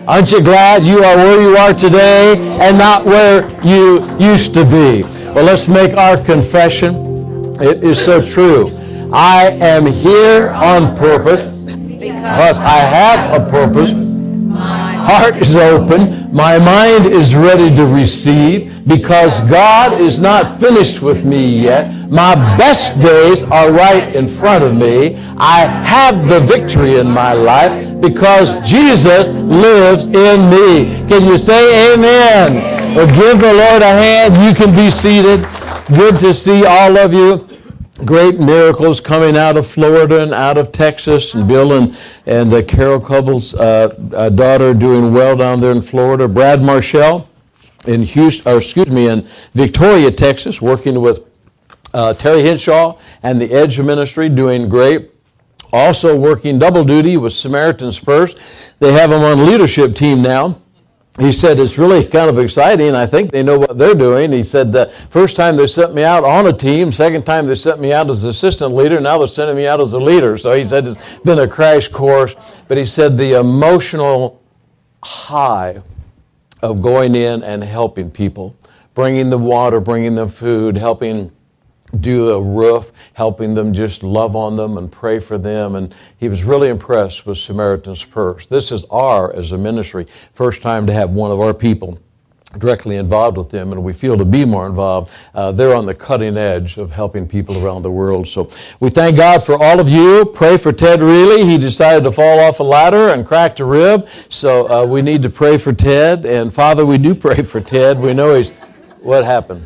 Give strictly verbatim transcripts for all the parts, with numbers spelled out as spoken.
Aren't you glad you are where you are today and not where you used to be? Well, let's make our confession. It is so true. I am here on purpose because I have a purpose. My heart is open. My mind is ready to receive because God is not finished with me yet. My best days are right in front of me. I have the victory in my life because Jesus lives in me. Can you say amen? Well, give the Lord a hand. You can be seated. Good to see all of you. Great miracles coming out of Florida and out of Texas, and Bill and, and uh, Carol Cobble's uh, uh, daughter doing well down there in Florida. Brad Marshall in Houston, or excuse me, in Victoria, Texas, working with uh, Terry Hinshaw and the Edge Ministry, doing great. Also working double duty with Samaritan Spurs. They have them on leadership team now. He said it's really kind of exciting. I think they know what they're doing. He said the first time they sent me out on a team, second time they sent me out as assistant leader, now they're sending me out as a leader. So he said it's been a crash course. But he said the emotional high of going in and helping people, bringing them water, bringing them food, helping do a roof, helping them just love on them and pray for them. And he was really impressed with Samaritan Spurs. This is our, as a ministry, first time to have one of our people directly involved with them, and we feel to be more involved. Uh, they're on the cutting edge of helping people around the world. So we thank God for all of you. Pray for Ted Reilly. He decided to fall off a ladder and cracked a rib. So uh, we need to pray for Ted. And Father, we do pray for Ted. We know he's... What happened?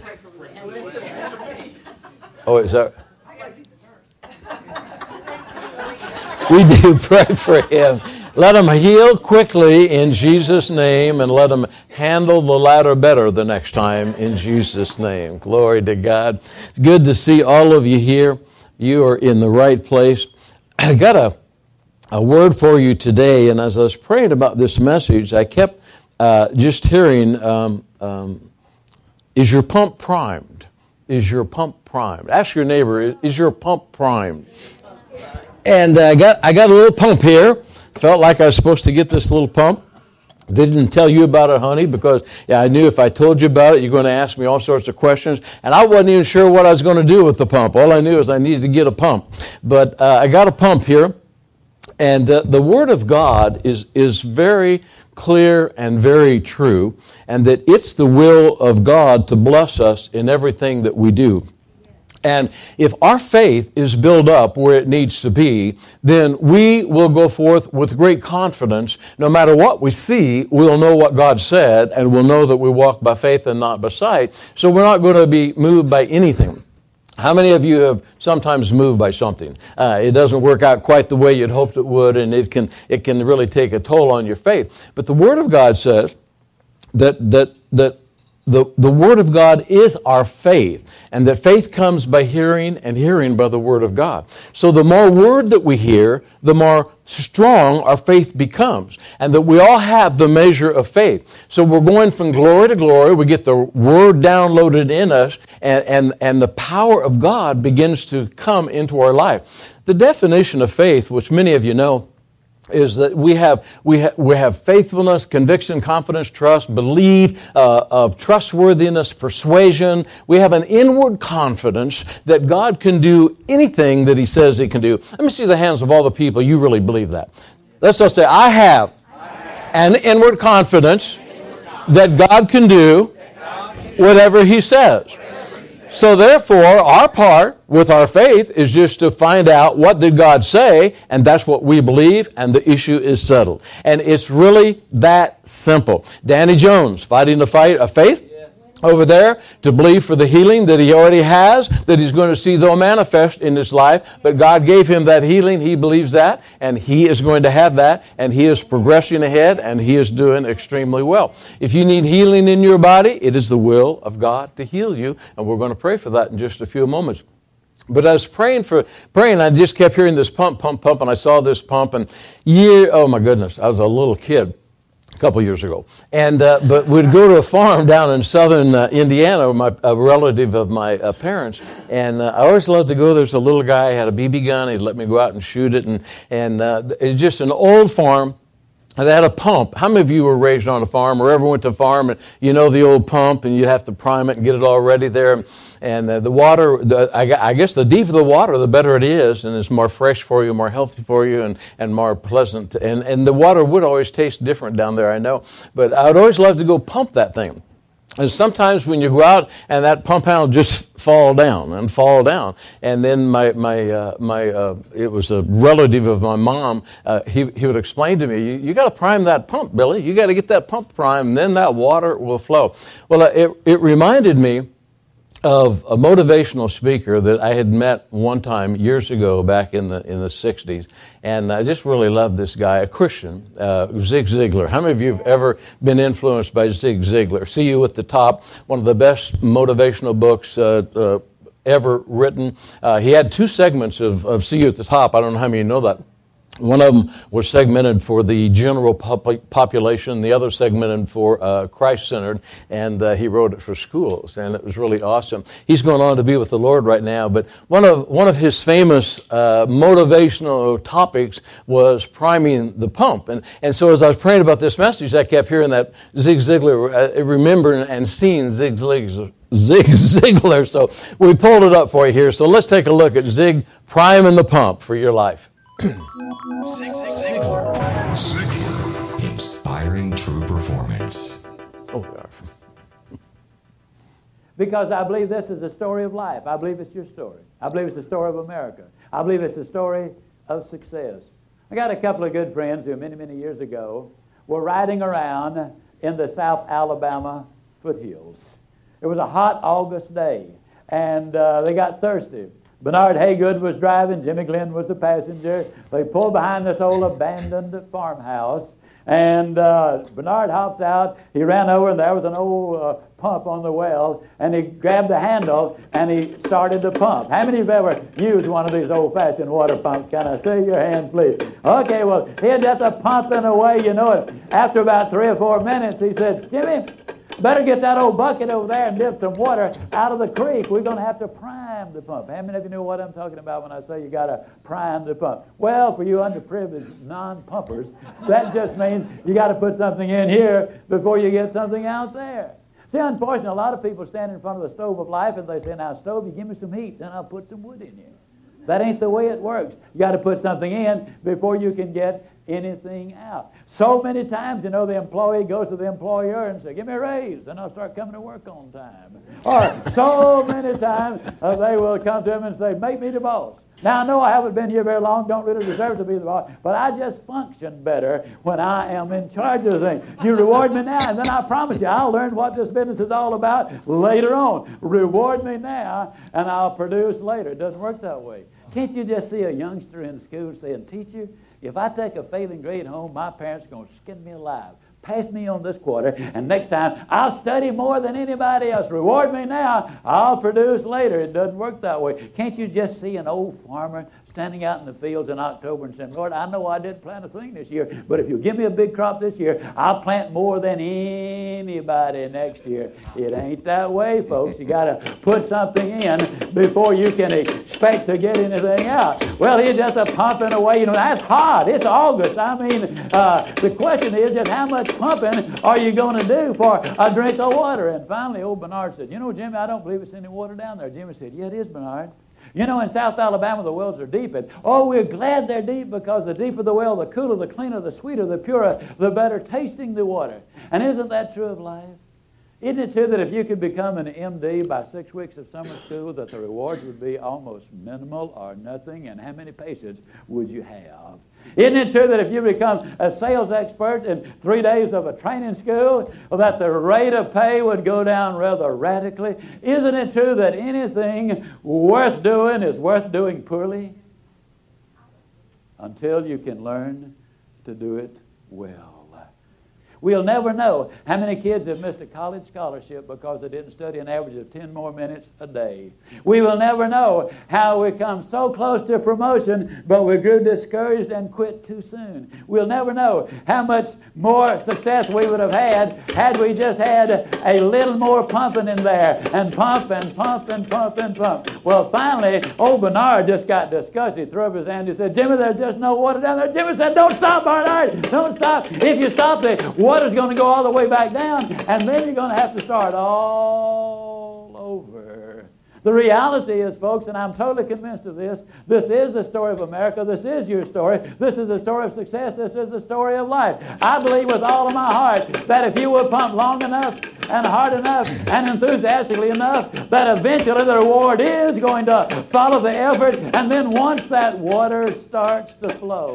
Oh, is that? We do pray for him. Let him heal quickly in Jesus' name, and let him handle the ladder better the next time in Jesus' name. Glory to God. Good to see all of you here. You are in the right place. I got a, a word for you today, and as I was praying about this message, I kept uh, just hearing, um, um, is your pump primed? Is your pump primed? Ask your neighbor, is your pump primed? And I got I got a little pump here. Felt like I was supposed to get this little pump. Didn't tell you about it, honey, because yeah, I knew if I told you about it, you're going to ask me all sorts of questions. And I wasn't even sure what I was going to do with the pump. All I knew is I needed to get a pump. But uh, I got a pump here. And uh, the Word of God is is very clear and very true, and that it's the will of God to bless us in everything that we do. And if our faith is built up where it needs to be, then we will go forth with great confidence. No matter what we see, we'll know what God said, and we'll know that we walk by faith and not by sight. So we're not going to be moved by anything. How many of you have sometimes moved by something? Uh, it doesn't work out quite the way you'd hoped it would, and it can it can really take a toll on your faith. But the Word of God says that that that the, the Word of God is our faith, and that faith comes by hearing, and hearing by the Word of God. So the more Word that we hear, the more strong our faith becomes, and that we all have the measure of faith. So we're going from glory to glory. We get the Word downloaded in us, and, and, and the power of God begins to come into our life. The definition of faith, which many of you know, is that we have we have we have faithfulness, conviction, confidence, trust, belief, uh, of trustworthiness, persuasion. We have an inward confidence that God can do anything that He says He can do. Let me see the hands of all the people. You really believe that? Let's all say, I have an inward confidence that God can do whatever He says. So therefore, our part with our faith is just to find out what did God say, and that's what we believe, and the issue is settled. And it's really that simple. Danny Jones fighting the fight of faith over there to believe for the healing that he already has, that he's going to see though manifest in his life. But God gave him that healing. He believes that, and he is going to have that, and he is progressing ahead, and he is doing extremely well. If you need healing in your body, it is the will of God to heal you, and we're going to pray for that in just a few moments. But I was praying for praying, I just kept hearing this pump, pump, pump, and I saw this pump, and year, oh my goodness, I was a little kid a couple years ago. And uh, but we'd go to a farm down in southern uh, Indiana, with my, a relative of my uh, parents, and uh, I always loved to go. There's a little guy, had a B B gun, he'd let me go out and shoot it, and, and uh, it's just an old farm. they had a pump. How many of you were raised on a farm or ever went to a farm and you know the old pump and you have to prime it and get it all ready there? And uh, the water, the, I, I guess the deeper the water, the better it is, and it's more fresh for you, more healthy for you, and, and more pleasant. And, and the water would always taste different down there, I know. But I would always love to go pump that thing. And sometimes when you go out and that pump handle just fall down and fall down, and then my my uh, my uh, it was a relative of my mom. Uh, he he would explain to me, you, you got to prime that pump, Billy. You got to get that pump primed, and then that water will flow. Well, uh, it it reminded me of a motivational speaker that I had met one time years ago back in the in the sixties, and I just really loved this guy, a Christian, uh, Zig Ziglar. How many of you have ever been influenced by Zig Ziglar? See You at the Top, one of the best motivational books uh, uh, ever written. Uh, he had two segments of, of See You at the Top. I don't know how many of you know that. One of them was segmented for the general pop- population, the other segmented for uh, Christ-centered, and uh, he wrote it for schools, and it was really awesome. He's going on to be with the Lord right now, but one of one of his famous uh, motivational topics was priming the pump. And, and so as I was praying about this message, I kept hearing that Zig Ziglar, uh, remembering and seeing Zig Ziglar. Zig Ziglar. So we pulled it up for you here. So let's take a look at Zig priming the pump for your life. Ziglar. Ziglar. Inspiring true performance. Oh, God. Because I believe this is the story of life. I believe it's your story. I believe it's the story of America. I believe it's the story of success. I got a couple of good friends who many, many years ago were riding around in the South Alabama foothills. It was a hot August day, and uh, they got thirsty. Bernard Haygood was driving. Jimmy Glenn was the passenger. They pulled behind this old abandoned farmhouse, and uh, Bernard hopped out. He ran over, and there was an old uh, pump on the well, and he grabbed the handle, and he started the pump. How many of you have ever used one of these old-fashioned water pumps? Can I see your hand, please? Okay, well, he had just a pumping away, you know it. After about three or four minutes, he said, Jimmy, better get that old bucket over there and dip some water out of the creek. We're going to have to prime the pump. How many of you know what I'm talking about when I say you got to prime the pump? Well, for you underprivileged non-pumpers, that just means you got to put something in here before you get something out there. See, unfortunately, a lot of people stand in front of the stove of life and they say, now, stove, you give me some heat, then I'll put some wood in here. That ain't the way it works. You got to put something in before you can get anything out. So many times, you know, the employee goes to the employer and says, give me a raise, then I'll start coming to work on time. Or so many times uh, they will come to him and say, make me the boss. Now, I know I haven't been here very long, don't really deserve to be the boss, but I just function better when I am in charge of things. You reward me now, and then I promise you I'll learn what this business is all about later on. Reward me now, and I'll produce later. It doesn't work that way. Can't you just see a youngster in school saying, teacher, if I take a failing grade home, my parents are going to skin me alive. Pass me on this quarter, and next time I'll study more than anybody else. Reward me now, I'll produce later. It doesn't work that way. Can't you just see an old farmer standing out in the fields in October and saying, Lord, I know I didn't plant a thing this year, but if you give me a big crop this year, I'll plant more than anybody next year. It ain't that way, folks. You got to put something in before you can expect to get anything out. Well, he's just a pumping away. You know, that's hot. It's August. I mean, uh, the question is just how much pumping are you going to do for a drink of water? And finally, old Bernard said, you know, Jimmy, I don't believe it's any water down there. Jimmy said, yeah, it is, Bernard. You know, in South Alabama, the wells are deep. And, oh, we're glad they're deep because the deeper the well, the cooler, the cleaner, the sweeter, the purer, the better tasting the water. And isn't that true of life? Isn't it true that if you could become an M D by six weeks of summer school, that the rewards would be almost minimal or nothing? And how many patients would you have? Isn't it true that if you become a sales expert in three days of a training school, that the rate of pay would go down rather radically? Isn't it true that anything worth doing is worth doing poorly? Until you can learn to do it well. We'll never know how many kids have missed a college scholarship because they didn't study an average of ten more minutes a day. We will never know how we come so close to promotion, but we grew discouraged and quit too soon. We'll never know how much more success we would have had had we just had a little more pumping in there, and pump and pump and pump and pump. Well, finally, old Bernard just got disgusted. He threw up his hand. He said, Jimmy, there's just no water down there. Jimmy said, don't stop, Bernard. Don't stop. If you stop, the water's going to go all the way back down, and then you're going to have to start all over. The reality is, folks, and I'm totally convinced of this, this is the story of America. This is your story. This is the story of success. This is the story of life. I believe with all of my heart that if you will pump long enough and hard enough and enthusiastically enough, that eventually the reward is going to follow the effort. And then once that water starts to flow,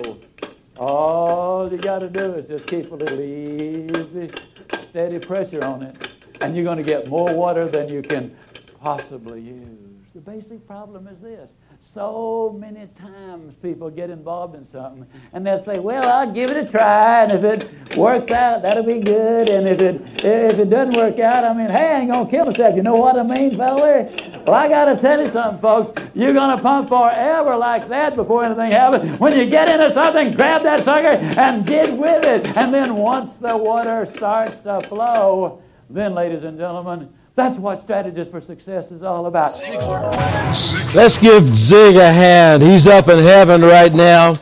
all you got to do is just keep a little easy, steady pressure on it, and you're going to get more water than you can possibly use. The basic problem is this. So many times people get involved in something and they'll say, well, I'll give it a try, and if it works out, that'll be good, and if it if it doesn't work out, I mean, hey, I ain't going to kill myself. You know what I mean, fella? Well, I got to tell you something, folks. You're going to pump forever like that before anything happens. When you get into something, grab that sucker and get with it. And then once the water starts to flow, then, ladies and gentlemen, that's what Strategies for Success is all about. Let's give Zig a hand. He's up in heaven right now.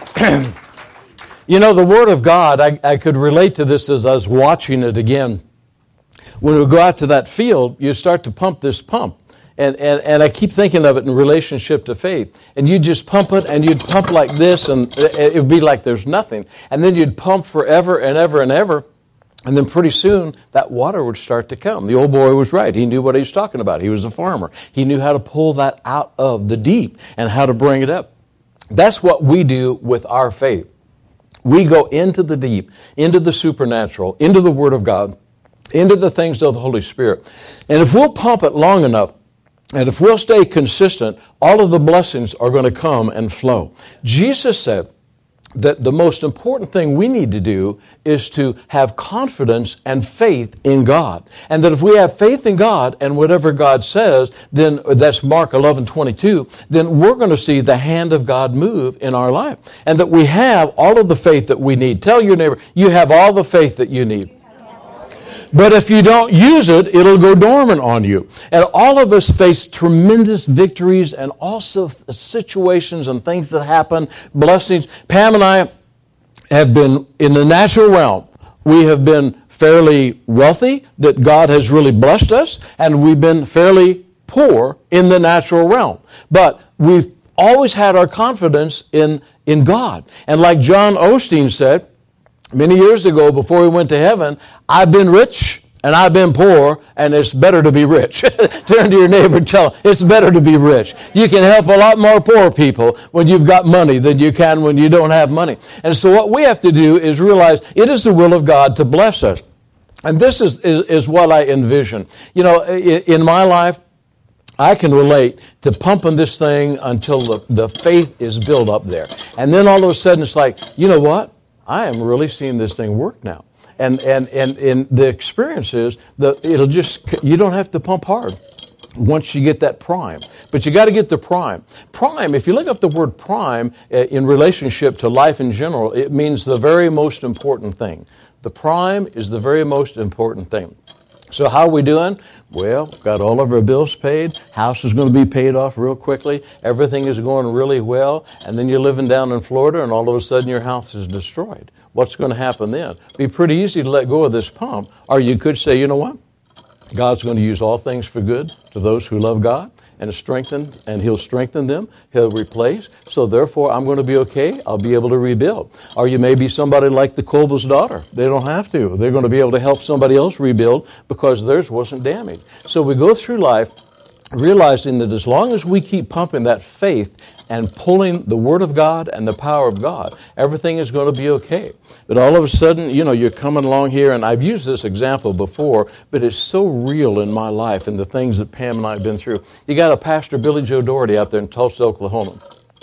You know, the Word of God, I, I could relate to this as I was watching it again. When we go out to that field, you start to pump this pump. And, and, and I keep thinking of it in relationship to faith. And you just pump it, and you'd pump like this, and it would be like there's nothing. And then you'd pump forever and ever and ever. And then pretty soon, that water would start to come. The old boy was right. He knew what he was talking about. He was a farmer. He knew how to pull that out of the deep and how to bring it up. That's what we do with our faith. We go into the deep, into the supernatural, into the Word of God, into the things of the Holy Spirit. And if we'll pump it long enough, and if we'll stay consistent, all of the blessings are going to come and flow. Jesus said that the most important thing we need to do is to have confidence and faith in God. And that if we have faith in God and whatever God says, then that's Mark eleven twenty-two, then we're going to see the hand of God move in our life. And that we have all of the faith that we need. Tell your neighbor, you have all the faith that you need. But if you don't use it, it'll go dormant on you. And all of us face tremendous victories and also situations and things that happen, blessings. Pam and I have been in the natural realm. We have been fairly wealthy, that God has really blessed us, and we've been fairly poor in the natural realm. But we've always had our confidence in, in God. And like John Osteen said, many years ago, before he went to heaven, I've been rich and I've been poor, and it's better to be rich. Turn to your neighbor and tell him, it's better to be rich. You can help a lot more poor people when you've got money than you can when you don't have money. And so what we have to do is realize it is the will of God to bless us. And this is, is, is what I envision. You know, in, in my life, I can relate to pumping this thing until the, the faith is built up there. And then all of a sudden it's like, you know what? I am really seeing this thing work now. And and and, and the experience is that it'll just, you don't have to pump hard once you get that prime. But you got to get the prime. Prime, if you look up the word prime uh, in relationship to life in general, it means the very most important thing. The prime is the very most important thing. So how are we doing? Well, got all of our bills paid. House is going to be paid off real quickly. Everything is going really well. And then you're living down in Florida, and all of a sudden your house is destroyed. What's going to happen then? It'd be pretty easy to let go of this pump. Or you could say, you know what? God's going to use all things for good to those who love God, and strengthen, and He'll strengthen them. He'll replace. So therefore, I'm going to be okay. I'll be able to rebuild. Or you may be somebody like the Colbus daughter. They don't have to. They're going to be able to help somebody else rebuild because theirs wasn't damaged. So we go through life realizing that as long as we keep pumping that faith and pulling the Word of God and the power of God, everything is going to be okay. But all of a sudden, you know, you're coming along here, and I've used this example before, but it's so real in my life and the things that Pam and I have been through. You got a Pastor Billy Joe Doherty out there in Tulsa, Oklahoma.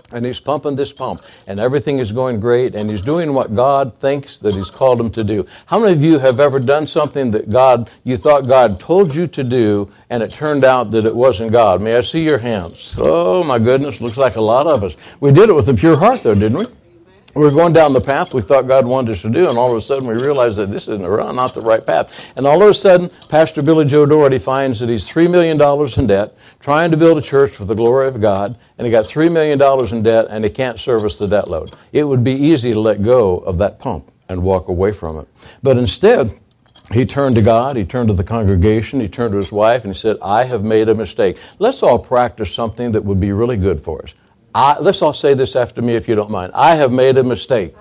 And he's pumping this pump, and everything is going great, and he's doing what God thinks that he's called him to do. How many of you have ever done something that God, you thought God told you to do, and it turned out that it wasn't God? May I see your hands? Oh, my goodness, looks like a lot of us. We did it with a pure heart, though, didn't we? We were going down the path we thought God wanted us to do, and all of a sudden we realized that this isn't not the right path. And all of a sudden, Pastor Billy Joe Doherty finds that he's three million dollars in debt, trying to build a church for the glory of God, and he got three million dollars in debt, and he can't service the debt load. It would be easy to let go of that pump and walk away from it. But instead, he turned to God, he turned to the congregation, he turned to his wife, and he said, I have made a mistake. Let's all practice something that would be really good for us. I, let's all say this after me if you don't mind. I have made a mistake.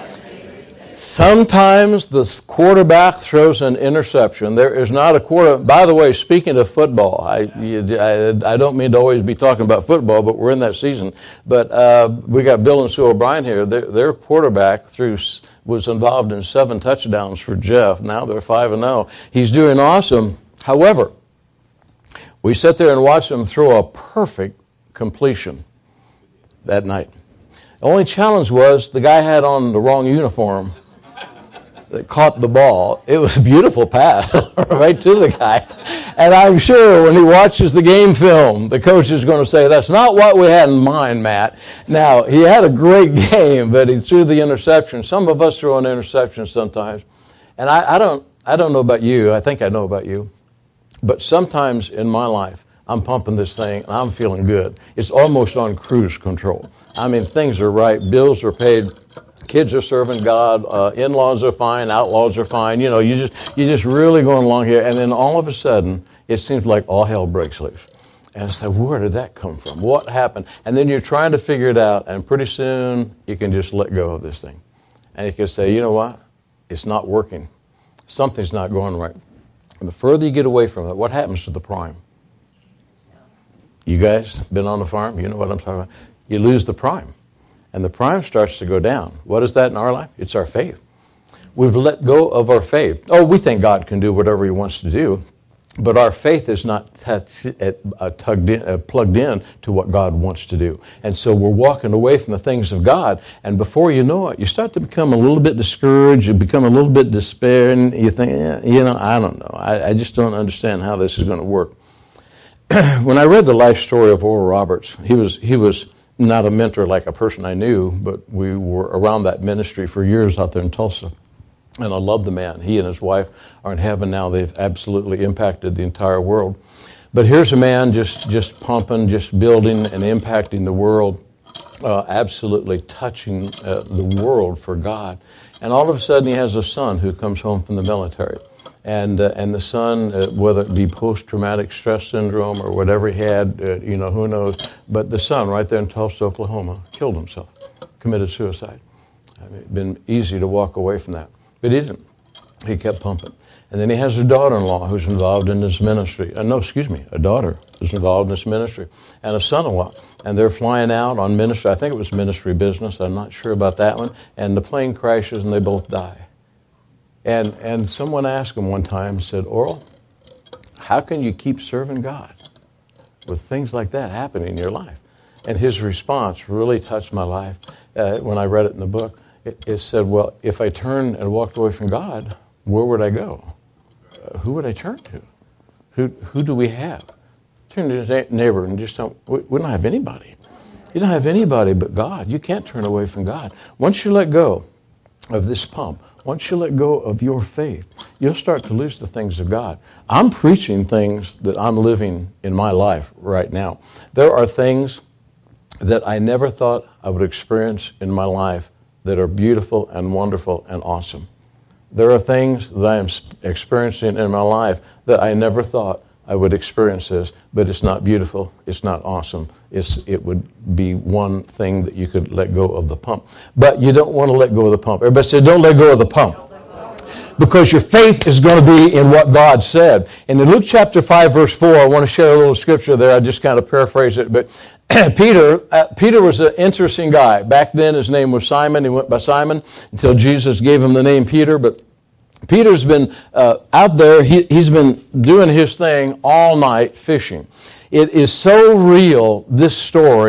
Sometimes the quarterback throws an interception. There is not a quarter. By the way, speaking of football, I, I, I don't mean to always be talking about football, but we're in that season. But uh, we got Bill and Sue O'Brien here. Their, their quarterback threw was involved in seven touchdowns for Jeff. Now they're five and zero. He's doing awesome. However, we sit there and watch him throw a perfect completion that night. The only challenge was the guy had on the wrong uniform that caught the ball. It was a beautiful pass right to the guy. And I'm sure when he watches the game film, the coach is going to say, that's not what we had in mind, Matt. Now, he had a great game, but he threw the interception. Some of us throw an interception sometimes. And I, I don't I don't know about you. I think I know about you. But sometimes in my life, I'm pumping this thing, and I'm feeling good. It's almost on cruise control. I mean, things are right. Bills are paid. Kids are serving God. Uh, in-laws are fine. Outlaws are fine. You know, you just you're just really going along here. And then all of a sudden, it seems like all hell breaks loose. And I said, where did that come from? What happened? And then you're trying to figure it out, and pretty soon you can just let go of this thing. And you can say, you know what? It's not working. Something's not going right. And the further you get away from it, what happens to the prime? You guys been on the farm? You know what I'm talking about. You lose the prime. And the prime starts to go down. What is that in our life? It's our faith. We've let go of our faith. Oh, we think God can do whatever he wants to do, but our faith is not touch, uh, tugged in, uh, plugged in to what God wants to do. And so we're walking away from the things of God, and before you know it, you start to become a little bit discouraged, you become a little bit despairing, you think, eh, you know, I don't know. I, I just don't understand how this is going to work. When I read the life story of Oral Roberts, he was he was not a mentor like a person I knew, but we were around that ministry for years out there in Tulsa. And I love the man. He and his wife are in heaven now. They've absolutely impacted the entire world. But here's a man just, just pumping, just building and impacting the world, uh, absolutely touching uh, the world for God. And all of a sudden he has a son who comes home from the military. And uh, and the son, uh, whether it be post-traumatic stress syndrome or whatever he had, uh, you know, who knows. But the son right there in Tulsa, Oklahoma, killed himself, committed suicide. I mean, it'd been easy to walk away from that. But he didn't. He kept pumping. And then he has a daughter-in-law who's involved in this ministry. Uh, no, excuse me, a daughter who's involved in this ministry. And a son-in-law. And they're flying out on ministry. I think it was ministry business. I'm not sure about that one. And the plane crashes and they both die. And and someone asked him one time, said, Oral, how can you keep serving God with things like that happening in your life? And his response really touched my life uh, when I read it in the book. It, it said, well, if I turned and walked away from God, where would I go? Uh, who would I turn to? Who who do we have? Turn to your neighbor and just tell, we, we don't have anybody. You don't have anybody but God. You can't turn away from God. Once you let go of this pump, once you let go of your faith, you'll start to lose the things of God. I'm preaching things that I'm living in my life right now. There are things that I never thought I would experience in my life that are beautiful and wonderful and awesome. There are things that I am experiencing in my life that I never thought I would experience this, but it's not beautiful, it's not awesome. It's, it would be one thing that you could let go of the pump. But you don't want to let go of the pump. Everybody say, don't let go of the pump. Because your faith is going to be in what God said. And in Luke chapter five, verse four, I want to share a little scripture there. I just kind of paraphrase it. But Peter, uh, Peter was an interesting guy. Back then his name was Simon. He went by Simon until Jesus gave him the name Peter. But Peter's been uh, out there. He, he's been doing his thing all night fishing. It is so real, this story,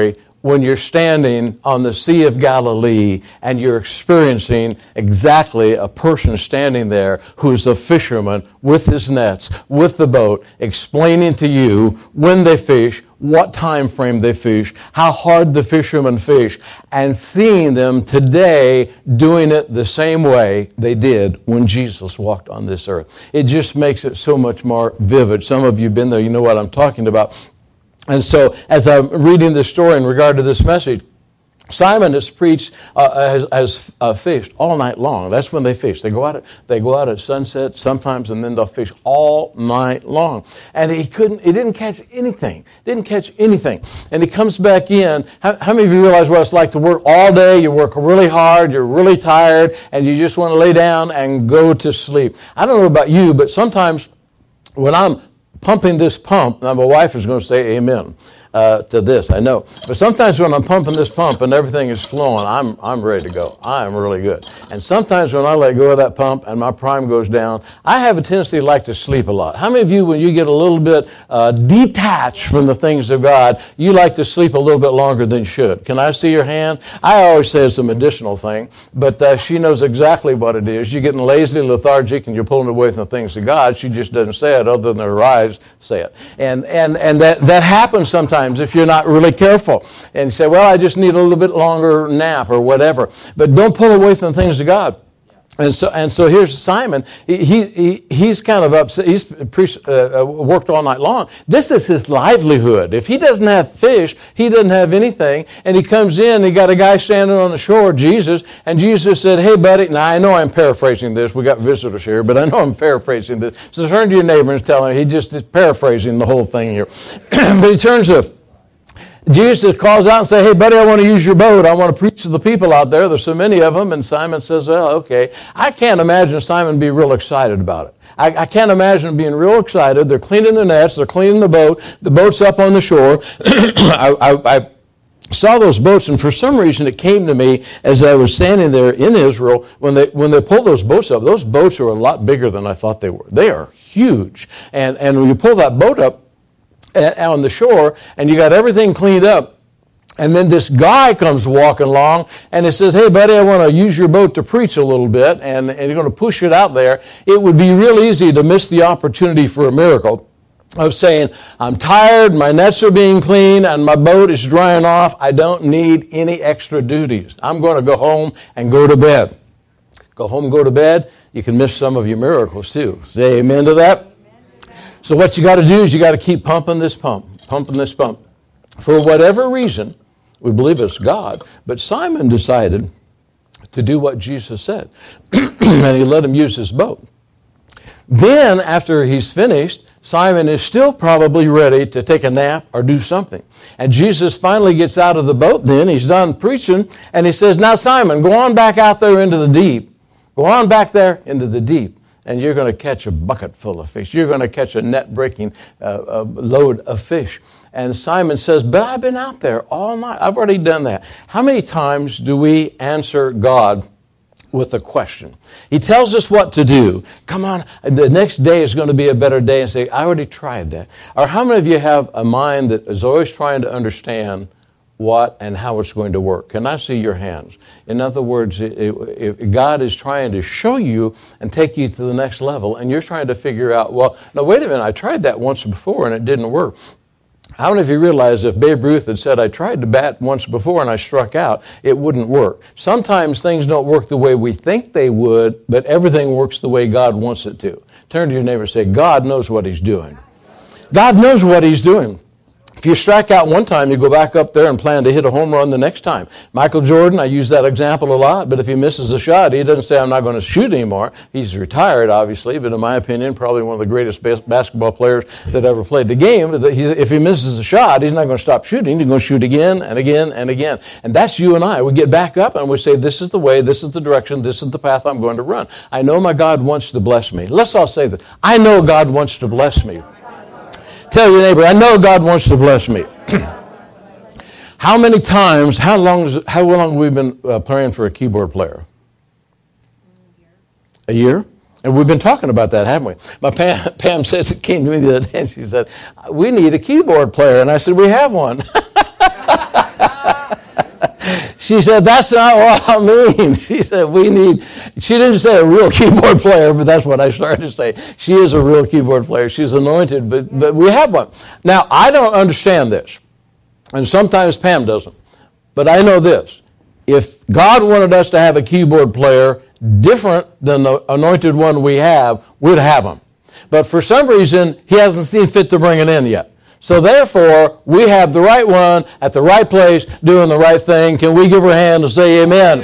when you're standing on the Sea of Galilee and you're experiencing exactly a person standing there who's a fisherman with his nets, with the boat, explaining to you when they fish, what time frame they fish, how hard the fishermen fish, and seeing them today doing it the same way they did when Jesus walked on this earth. It just makes it so much more vivid. Some of you have been there, you know what I'm talking about. And so, as I'm reading this story in regard to this message, Simon has preached, uh, has, has uh, fished all night long. That's when they fish. They go out at, they go out at sunset sometimes, and then they'll fish all night long. And he couldn't, he didn't catch anything. Didn't catch anything. And he comes back in. How, how many of you realize what it's like to work all day? You work really hard, you're really tired, and you just want to lay down and go to sleep. I don't know about you, but sometimes when I'm pumping this pump, now my wife is going to say amen uh, to this, I know. But sometimes when I'm pumping this pump and everything is flowing, I'm I'm ready to go. I am really good. And sometimes when I let go of that pump and my prime goes down, I have a tendency to like to sleep a lot. How many of you, when you get a little bit uh, detached from the things of God, you like to sleep a little bit longer than you should? Can I see your hand? I always say it's a medicinal thing, but uh, she knows exactly what it is. You're getting lazy, lethargic, and you're pulling away from the things of God. She just doesn't say it other than her eyes say it. And and and that, that happens sometimes if you're not really careful. And you say, well, I just need a little bit longer nap or whatever. But don't pull away from the things of God. And so, and so here's Simon. He, he he's kind of upset. He's pre- uh, worked all night long. This is his livelihood. If he doesn't have fish, he doesn't have anything. And he comes in. He got a guy standing on the shore, Jesus. And Jesus said, "Hey, buddy." Now I know I'm paraphrasing this. We got visitors here, but I know I'm paraphrasing this. So turn to your neighbor and tell him he just is paraphrasing the whole thing here. But he turns to Jesus calls out and says, "Hey, buddy, I want to use your boat. I want to preach to the people out there. There's so many of them." And Simon says, "Well, okay." I can't imagine Simon be real excited about it. I, I can't imagine him being real excited. They're cleaning their nets. They're cleaning the boat. The boat's up on the shore. I, I, I saw those boats, and for some reason it came to me as I was standing there in Israel, when they when they pull those boats up, those boats are a lot bigger than I thought they were. They are huge. And, and when you pull that boat up, on the shore, and you got everything cleaned up, and then this guy comes walking along, and he says, "Hey, buddy, I want to use your boat to preach a little bit," and, and you're going to push it out there. It would be real easy to miss the opportunity for a miracle of saying, "I'm tired, my nets are being cleaned, and my boat is drying off. I don't need any extra duties. I'm going to go home and go to bed." Go home and go to bed. You can miss some of your miracles too. Say amen to that. So what you got to do is you got to keep pumping this pump, pumping this pump. For whatever reason, we believe it's God, but Simon decided to do what Jesus said, and he let him use his boat. Then, after he's finished, Simon is still probably ready to take a nap or do something. And Jesus finally gets out of the boat then, he's done preaching, and he says, "Now, Simon, go on back out there into the deep. Go on back there into the deep. And you're going to catch a bucket full of fish. You're going to catch a net-breaking uh, uh, load of fish." And Simon says, "But I've been out there all night. I've already done that." How many times do we answer God with a question? He tells us what to do. Come on, the next day is going to be a better day. And say, "I already tried that." Or how many of you have a mind that is always trying to understand what and how it's going to work? Can I see your hands? In other words, it, it, it, God is trying to show you and take you to the next level, and you're trying to figure out, well, no, wait a minute, I tried that once before and it didn't work. How many of you realize if Babe Ruth had said, "I tried to bat once before and I struck out," it wouldn't work? Sometimes things don't work the way we think they would, but everything works the way God wants it to. Turn to your neighbor and say, "God knows what He's doing." God knows what He's doing. If you strike out one time, you go back up there and plan to hit a home run the next time. Michael Jordan, I use that example a lot, but if he misses a shot, he doesn't say, "I'm not going to shoot anymore." He's retired, obviously, but in my opinion, probably one of the greatest bas- basketball players that ever played the game. If he misses a shot, he's not going to stop shooting. He's going to shoot again and again and again. And that's you and I. We get back up and we say, "This is the way, this is the direction, this is the path I'm going to run. I know my God wants to bless me." Let's all say this. I know God wants to bless me. Tell your neighbor, "I know God wants to bless me." How many times, how long, is, how long have we been uh, praying for a keyboard player? A year? A year? And we've been talking about that, haven't we? My Pam, Pam said, it came to me the other day, and she said, "We need a keyboard player." And I said, "We have one." She said, that's not what I mean. She said, we need, she didn't say a real keyboard player, but that's what I started to say. She is a real keyboard player. She's anointed, but, but we have one. Now, I don't understand this, and sometimes Pam doesn't, but I know this. If God wanted us to have a keyboard player different than the anointed one we have, we'd have him. But for some reason, he hasn't seen fit to bring it in yet. So therefore, we have the right one at the right place, doing the right thing. Can we give her a hand and say amen?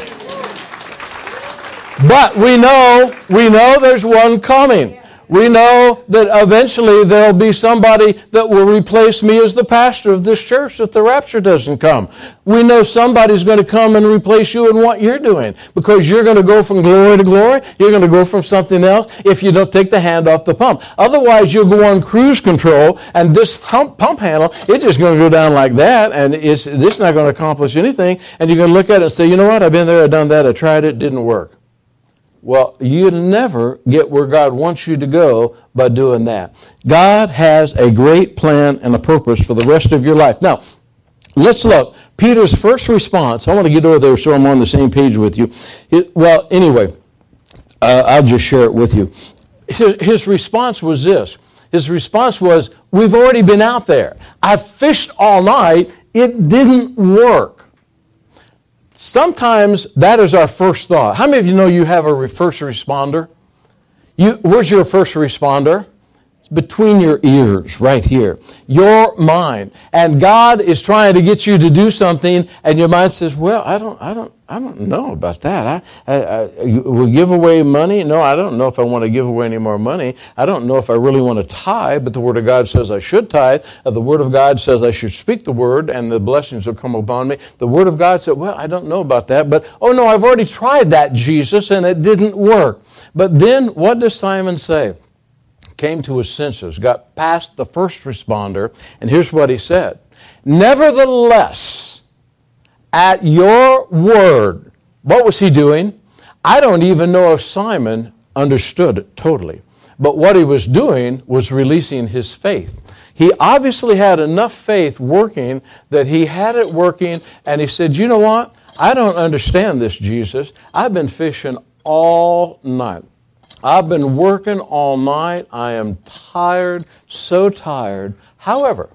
But we know, we know there's one coming. We know that eventually there'll be somebody that will replace me as the pastor of this church if the rapture doesn't come. We know somebody's going to come and replace you in what you're doing, because you're going to go from glory to glory. You're going to go from something else if you don't take the hand off the pump. Otherwise, you'll go on cruise control, and this pump, pump handle, it's just going to go down like that, and it's this is not going to accomplish anything. And you're going to look at it and say, you know what, I've been there, I've done that, I tried it, it didn't work. Well, you'll never get where God wants you to go by doing that. God has a great plan and a purpose for the rest of your life. Now, let's look. Peter's first response, I want to get over there so I'm on the same page with you. It, well, anyway, uh, I'll just share it with you. His, his response was this. His response was, we've already been out there. I fished all night. It didn't work. Sometimes that is our first thought. How many of you know you have a first responder? You, where's your first responder? It's between your ears, right here. Your mind. And God is trying to get you to do something, and your mind says, well, I don't, I don't, I don't know about that. I, I, I will give away money? No, I don't know if I want to give away any more money. I don't know if I really want to tithe, but the Word of God says I should tithe. Uh, the Word of God says I should speak the Word, and the blessings will come upon me. The Word of God said, well, I don't know about that, but, oh no, I've already tried that, Jesus, and it didn't work. But then, what does Simon say? Came to his senses, got past the first responder, and here's what he said. Nevertheless, at your word. What was he doing? I don't even know if Simon understood it totally. But what he was doing was releasing his faith. He obviously had enough faith working that he had it working, and he said, you know what? I don't understand this, Jesus. I've been fishing all night. I've been working all night. I am tired, so tired. However,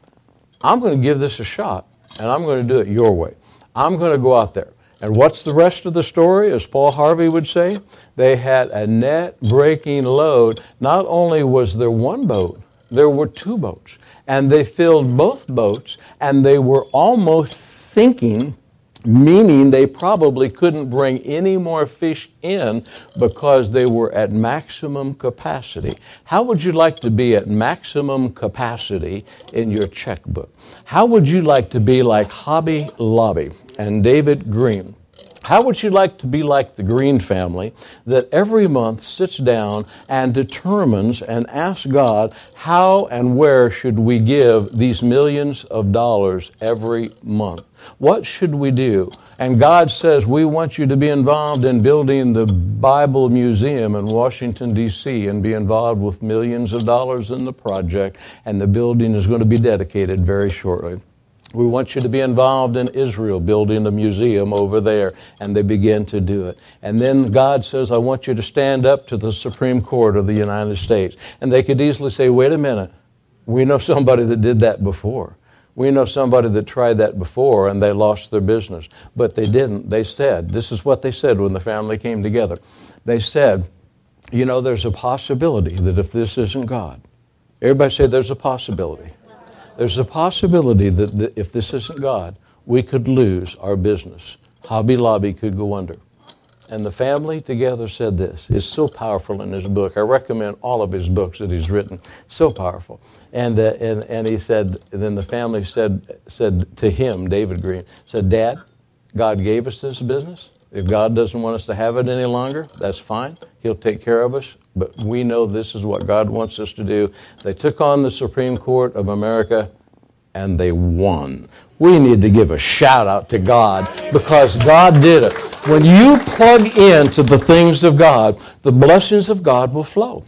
I'm going to give this a shot, and I'm going to do it your way. I'm going to go out there. And what's the rest of the story? As Paul Harvey would say, they had a net-breaking load. Not only was there one boat, there were two boats. And they filled both boats, and they were almost sinking, meaning they probably couldn't bring any more fish in because they were at maximum capacity. How would you like to be at maximum capacity in your checkbook? How would you like to be like Hobby Lobby and David Green? How would you like to be like the Green family that every month sits down and determines and asks God, how and where should we give these millions of dollars every month? What should we do? And God says, we want you to be involved in building the Bible Museum in Washington, D C, and be involved with millions of dollars in the project, and the building is going to be dedicated very shortly. We want you to be involved in Israel, building a museum over there, and they begin to do it. And then God says, I want you to stand up to the Supreme Court of the United States. And they could easily say, wait a minute, we know somebody that did that before. We know somebody that tried that before, and they lost their business. But they didn't. They said, this is what they said when the family came together. They said, you know, there's a possibility that if this isn't God, everybody say there's a possibility. There's a possibility that, that if this isn't God, we could lose our business. Hobby Lobby could go under. And the family together said this. It's so powerful in his book. I recommend all of his books that he's written. So powerful. And uh, and and he said, and then the family said said to him, David Green, said, Dad, God gave us this business. If God doesn't want us to have it any longer, that's fine. He'll take care of us. But we know this is what God wants us to do. They took on the Supreme Court of America, and they won. We need to give a shout out to God because God did it. When you plug into the things of God, the blessings of God will flow.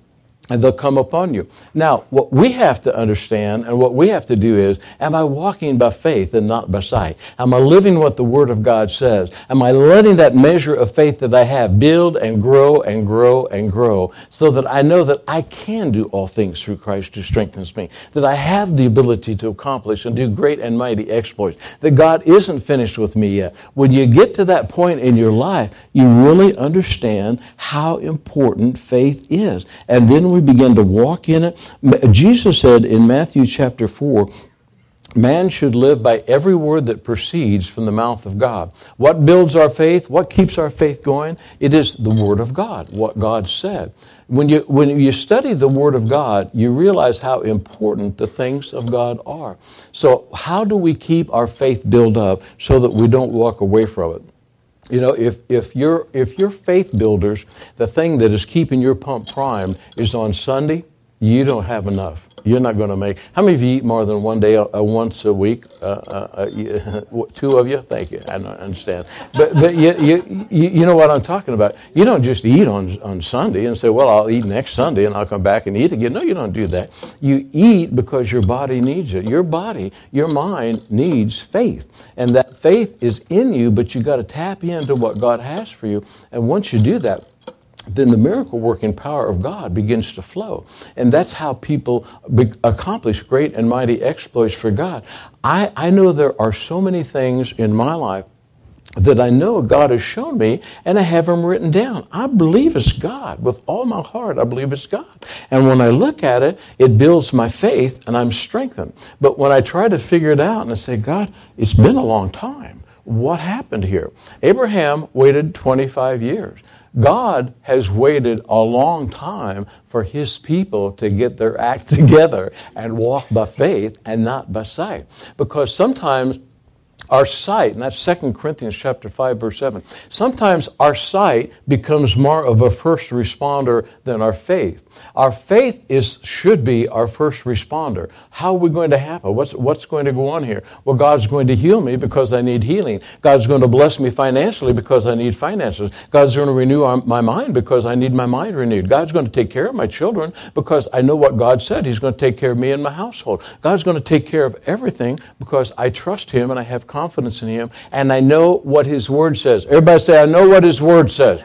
and they'll come upon you. Now, what we have to understand and what we have to do is, am I walking by faith and not by sight? Am I living what the Word of God says? Am I letting that measure of faith that I have build and grow and grow and grow so that I know that I can do all things through Christ who strengthens me, that I have the ability to accomplish and do great and mighty exploits, that God isn't finished with me yet? When you get to that point in your life, you really understand how important faith is. And then we begin to walk in it. Jesus said in Matthew chapter four, man should live by every word that proceeds from the mouth of God. What builds our faith? What keeps our faith going? It is the Word of God, what God said. When you, when you study the Word of God, you realize how important the things of God are. So how do we keep our faith built up so that we don't walk away from it? You know, if, if you're if you're faith builders, the thing that is keeping your pump primed is on Sunday, you don't have enough. You're not going to make. How many of you eat more than one day, uh, once a week? Uh, uh, uh, two of you? Thank you. I don't understand. But but you, you you know what I'm talking about. You don't just eat on on Sunday and say, well, I'll eat next Sunday and I'll come back and eat again. No, you don't do that. You eat because your body needs it. Your body, your mind needs faith. And that faith is in you, but you got to tap into what God has for you. And once you do that, then the miracle-working power of God begins to flow. And that's how people be- accomplish great and mighty exploits for God. I, I know there are so many things in my life that I know God has shown me, and I have them written down. I believe it's God. With all my heart, I believe it's God. And when I look at it, it builds my faith, and I'm strengthened. But when I try to figure it out, and I say, God, it's been a long time. What happened here? Abraham waited twenty-five years. God has waited a long time for His people to get their act together and walk by faith and not by sight. Because sometimes our sight, and that's Second Corinthians chapter five, verse seven, sometimes our sight becomes more of a first responder than our faith. Our faith is should be our first responder. How are we going to happen? What's, what's going to go on here? Well, God's going to heal me because I need healing. God's going to bless me financially because I need finances. God's going to renew our, my mind because I need my mind renewed. God's going to take care of my children because I know what God said. He's going to take care of me and my household. God's going to take care of everything because I trust Him and I have confidence in Him and I know what His Word says. Everybody say, I know what His Word says.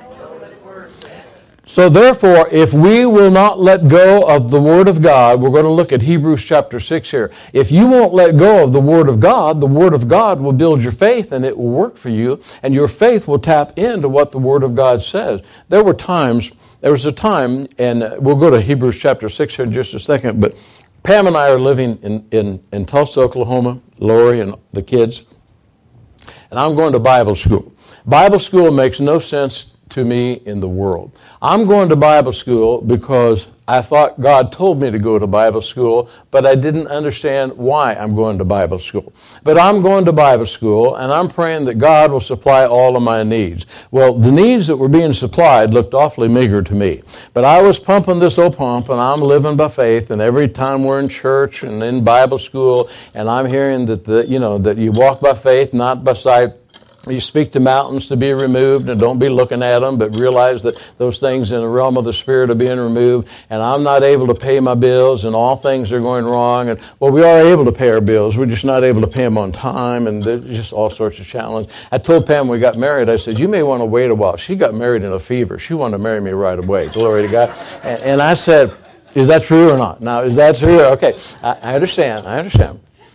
So therefore, if we will not let go of the Word of God, we're going to look at Hebrews chapter six here. If you won't let go of the Word of God, the Word of God will build your faith and it will work for you, and your faith will tap into what the Word of God says. There were times, there was a time, and we'll go to Hebrews chapter six here in just a second, but Pam and I are living in, in, in Tulsa, Oklahoma, Lori and the kids, and I'm going to Bible school. Bible school makes no sense to me in the world. I'm going to Bible school because I thought God told me to go to Bible school, but I didn't understand why I'm going to Bible school. But I'm going to Bible school, and I'm praying that God will supply all of my needs. Well, the needs that were being supplied looked awfully meager to me. But I was pumping this old pump, and I'm living by faith, and every time we're in church and in Bible school, and I'm hearing that, the, you know, that you walk by faith, not by sight. You speak to mountains to be removed, and don't be looking at them, but realize that those things in the realm of the Spirit are being removed, and I'm not able to pay my bills, and all things are going wrong. And well, we are able to pay our bills. We're just not able to pay them on time, and there's just all sorts of challenges. I told Pam when we got married, I said, you may want to wait a while. She got married in a fever. She wanted to marry me right away. Glory to God. And, and I said, is that true or not? Now, is that true? Okay, I, I understand. I understand.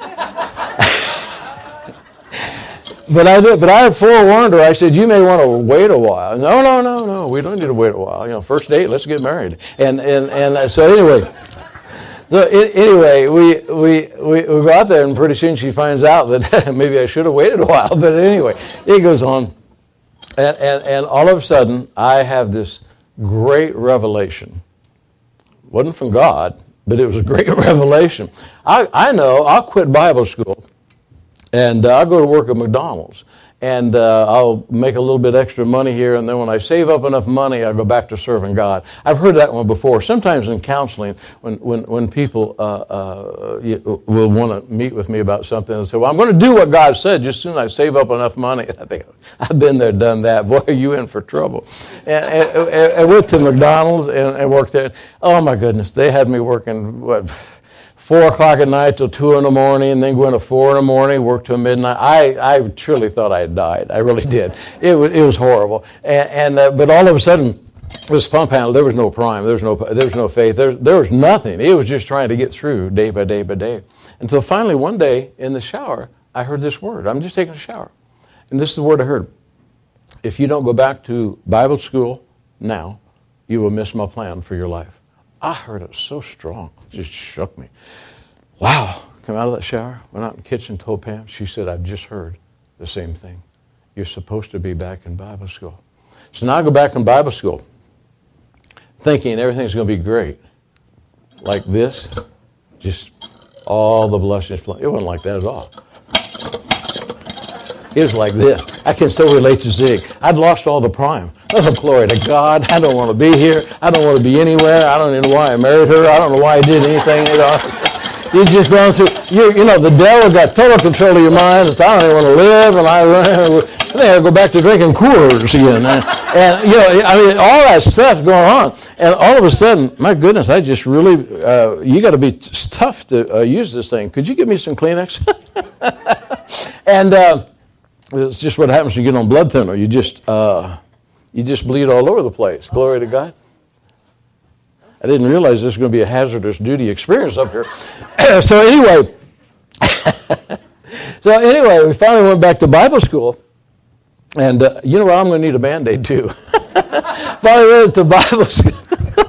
But I did. But I forewarned her. I said, "You may want to wait a while." No, no, no, no. We don't need to wait a while. You know, first date. Let's get married. And and and so anyway, so it, anyway, we, we we we go out there, and pretty soon she finds out that maybe I should have waited a while. But anyway, it goes on, and and and all of a sudden, I have this great revelation. It wasn't from God, but it was a great revelation. I I know I'll quit Bible school. And uh, I go to work at McDonald's. and uh, I'll make a little bit extra money here, and then when I save up enough money, I'll go back to serving God. I've heard that one before. Sometimes in counseling, when when, when people uh, uh, will want to meet with me about something and say, well, I'm going to do what God said just as soon as I save up enough money. I think, I've been there, done that. Boy, are you in for trouble. And, and, and I went to McDonald's and, and worked there. Oh, my goodness, they had me working, what, four o'clock at night till two in the morning, and then going to four in the morning, work till midnight. I, I truly thought I had died. I really did. It was it was horrible. And, and uh, but all of a sudden, this pump handle, there was no prime, there was no there was no faith, there there was nothing. It was just trying to get through day by day by day, until finally one day in the shower, I heard this word. I'm just taking a shower, and this is the word I heard: if you don't go back to Bible school now, you will miss my plan for your life. I heard it so strong, it just shook me. Wow. Come out of that shower, went out in the kitchen, told Pam. She said, I've just heard the same thing. You're supposed to be back in Bible school. So now I go back in Bible school, thinking everything's going to be great. Like this, just all the blessings flowing. It wasn't like that at all. It was like this. I can so relate to Zig. I'd lost all the prime. Oh, glory to God. I don't want to be here. I don't want to be anywhere. I don't know why I married her. I don't know why I did anything. You know, you're just going through, you, you know, the devil got total control of your mind. It's, I don't even want to live. And I, I think I go back to drinking Coors again. And, and, you know, I mean, all that stuff going on. And all of a sudden, my goodness, I just really, uh, you got to be t- tough to uh, use this thing. Could you give me some Kleenex? and uh, it's just what happens when you get on blood thinner. You just... Uh, You just bleed all over the place. Glory to God. I didn't realize this was going to be a hazardous duty experience up here. so anyway, so anyway, we finally went back to Bible school. And uh, you know what? I'm going to need a Band-Aid too. finally went to Bible school.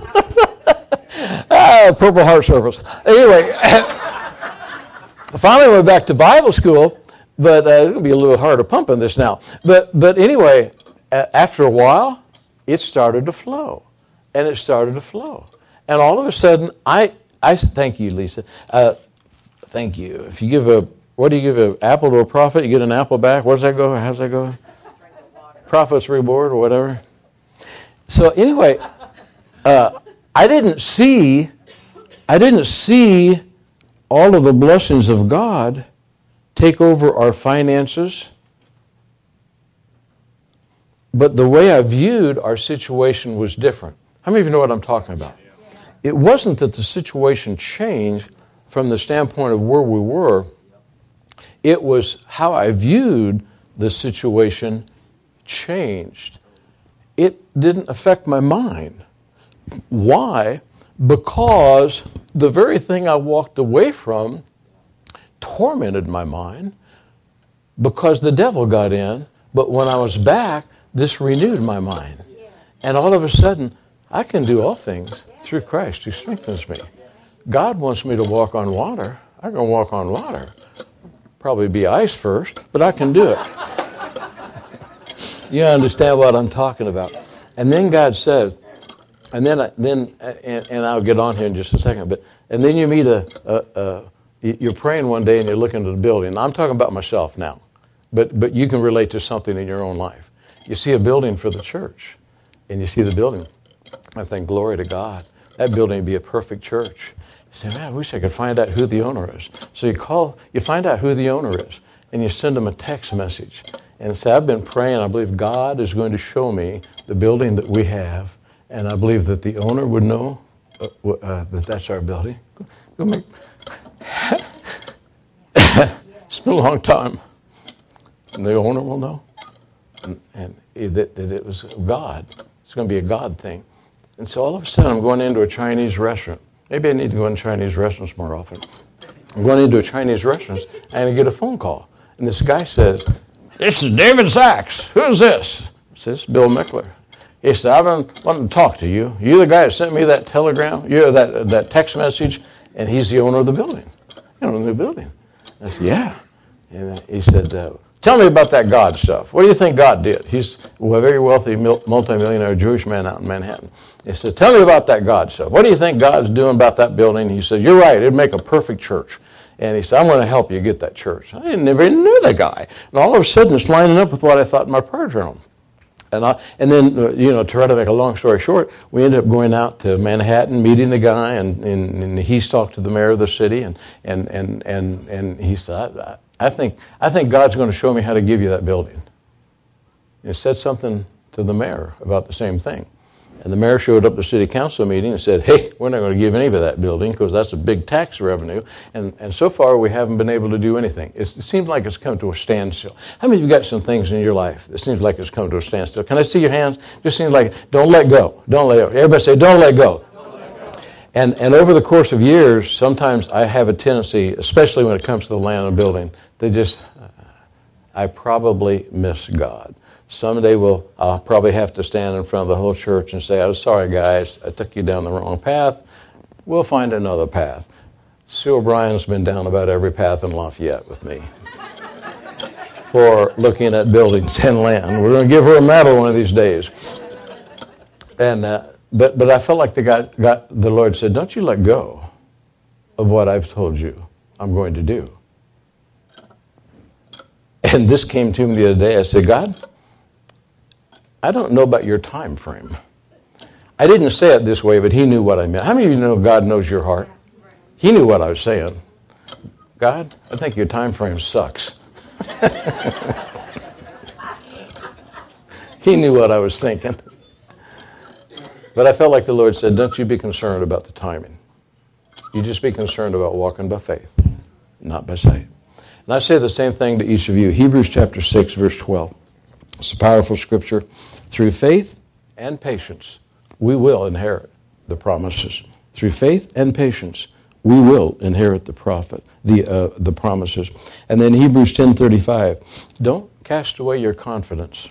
ah, Purple Heart Circles. Anyway, finally went back to Bible school, but uh, it's going to be a little harder pumping this now. But But anyway... after a while, it started to flow, and it started to flow, and all of a sudden, I, I thank you, Lisa. Uh, thank you. If you give a, what do you give an apple to a prophet? You get an apple back. Where does that go? How's that go? Prophet's reward or whatever. So anyway, uh, I didn't see, I didn't see all of the blessings of God take over our finances. But the way I viewed our situation was different. How many of you know what I'm talking about? It wasn't that the situation changed from the standpoint of where we were. It was how I viewed the situation changed. It didn't affect my mind. Why? Because the very thing I walked away from tormented my mind because the devil got in. But when I was back, this renewed my mind. And all of a sudden, I can do all things through Christ who strengthens me. God wants me to walk on water. I can walk on water. Probably be ice first, but I can do it. You understand what I'm talking about. And then God says, and then, I, then and, and I'll get on here in just a second, but and then you meet a, a, a, you're praying one day and you're looking at the building. I'm talking about myself now, but but you can relate to something in your own life. You see a building for the church, and you see the building. I think, glory to God. That building would be a perfect church. You say, man, I wish I could find out who the owner is. So you call, you find out who the owner is, and you send them a text message and say, I've been praying. I believe God is going to show me the building that we have, and I believe that the owner would know uh, uh, that that's our building. Go make... It's been a long time, and the owner will know. And, and that, that it was God. It's going to be a God thing. And so all of a sudden I'm going into a Chinese restaurant. Maybe I need to go into Chinese restaurants more often. I'm going into a Chinese restaurant and I get a phone call. And this guy says, this is David Sachs. Who's this? I says, Bill Mickler. He said, I've been wanting to talk to you. You the guy that sent me that telegram, you that, that text message, and he's the owner of the building. You know, the building. I said, yeah. And he said, uh, tell me about that God stuff. What do you think God did? He's a very wealthy multimillionaire Jewish man out in Manhattan. He said, tell me about that God stuff. What do you think God's doing about that building? He said, you're right. It'd make a perfect church. And he said, I'm going to help you get that church. I never even knew that guy. And all of a sudden, it's lining up with what I thought in my prayer journal. And, I, and then, uh, you know, to try to make a long story short, we ended up going out to Manhattan, meeting the guy, and, and, and he's talked to the mayor of the city, and and and and, and he said, I, I think I think God's going to show me how to give you that building. And said something to the mayor about the same thing. And the mayor showed up at the city council meeting and said, hey, we're not going to give any of that building because that's a big tax revenue. And and so far, we haven't been able to do anything. It's, it seems like it's come to a standstill. How many of you got some things in your life that seems like it's come to a standstill? Can I see your hands? Just seems like, don't let go. Don't let go. Everybody say, don't let go. Don't let go. And, and over the course of years, sometimes I have a tendency, especially when it comes to the land and building, to just, uh, I probably miss God. Someday we'll, I'll probably have to stand in front of the whole church and say, I'm sorry, guys, I took you down the wrong path. We'll find another path. Sue O'Brien's been down about every path in Lafayette with me for looking at buildings and land. We're going to give her a medal one of these days. And uh, but but I felt like the guy, got, the Lord said, don't you let go of what I've told you I'm going to do. And this came to me the other day. I said, God, I don't know about your time frame. I didn't say it this way, but he knew what I meant. How many of you know God knows your heart? He knew what I was saying. God, I think your time frame sucks. He knew what I was thinking. But I felt like the Lord said, don't you be concerned about the timing. You just be concerned about walking by faith, not by sight. And I say the same thing to each of you. Hebrews chapter six, verse twelve. It's a powerful scripture. Through faith and patience, we will inherit the promises. Through faith and patience, we will inherit the prophet, the uh, the promises. And then Hebrews ten thirty-five. Don't cast away your confidence,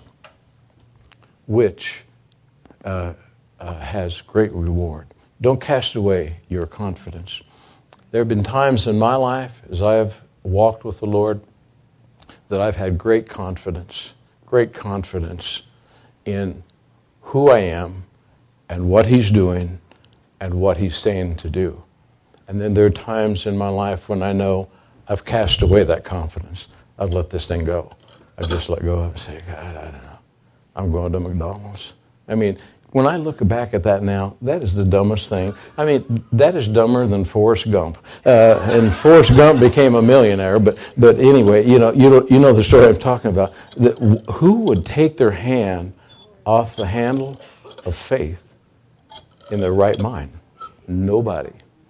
which uh, uh, has great reward. Don't cast away your confidence. There have been times in my life, as I have walked with the Lord, that I've had great confidence. Great confidence in who I am and what He's doing and what He's saying to do. And then there are times in my life when I know I've cast away that confidence. I've let this thing go. I've just let go of it and say, God, I don't know. I'm going to McDonald's. I mean, when I look back at that now, that is the dumbest thing. I mean, that is dumber than Forrest Gump. Uh, and Forrest Gump became a millionaire. But but anyway, you know you know, you know the story I'm talking about. That who would take their hand off the handle of faith in their right mind? Nobody.